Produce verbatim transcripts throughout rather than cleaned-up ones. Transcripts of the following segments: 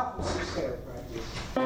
out with some scale practice.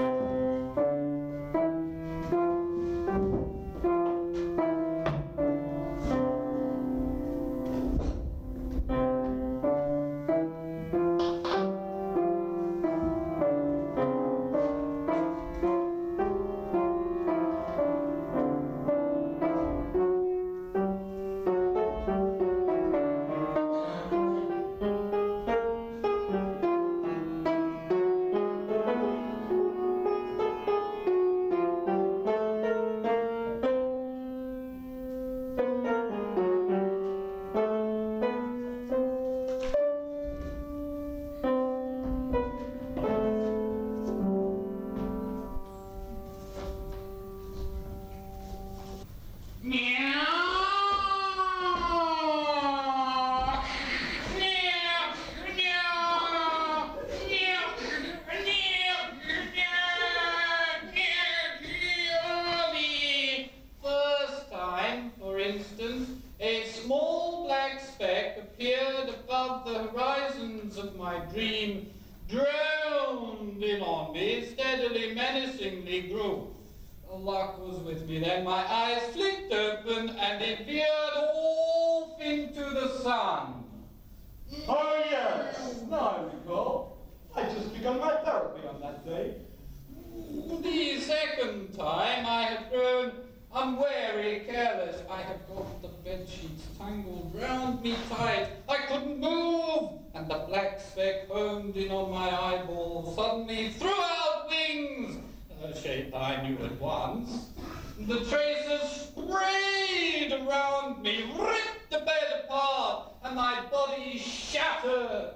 Then my eyes flicked open and it veered off into the sun. Oh yes, now I recall. I'd just begun my therapy on that day. The second time I had grown unwary, careless. I had got the bed sheets tangled round me tight. I couldn't move, and the black speck honed in on my eyeball suddenly threw out wings, a shape I knew at once. The traces sprayed around me, ripped the bed apart, and my body shattered.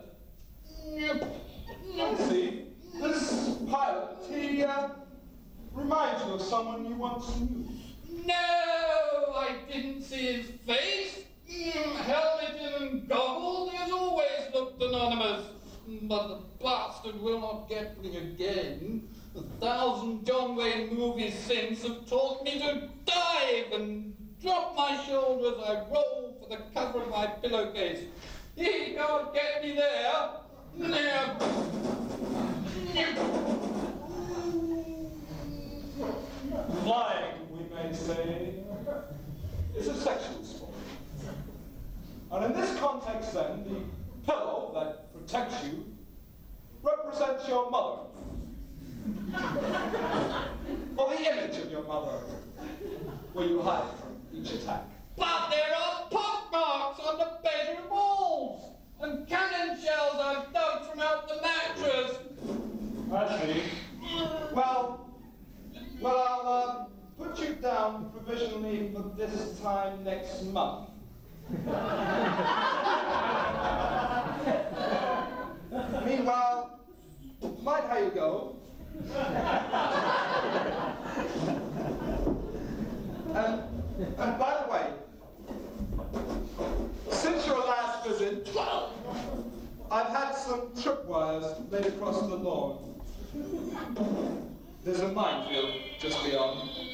I see. This pilot, he uh, reminds you of someone you once knew. No, I didn't see his face. Helmeted and goggled, he has always looked anonymous. But the bastard will not get me again. A thousand John Wayne movies since have taught me to dive and drop my shoulder as I roll for the cover of my pillowcase. He can't get me there. Flying, we may say, is a sexual sport. And in this context, then, the pillow that protects you represents your mother. Or the image of your mother, where you hide from each attack. But there are pockmarks on the bedroom walls, and cannon shells I've dug from out the mattress. I see. Well, well, I'll uh, put you down provisionally for this time next month. Meanwhile, mind how you go. and, and by the way, since your last visit, I've had some tripwires laid across the lawn. There's a minefield just beyond.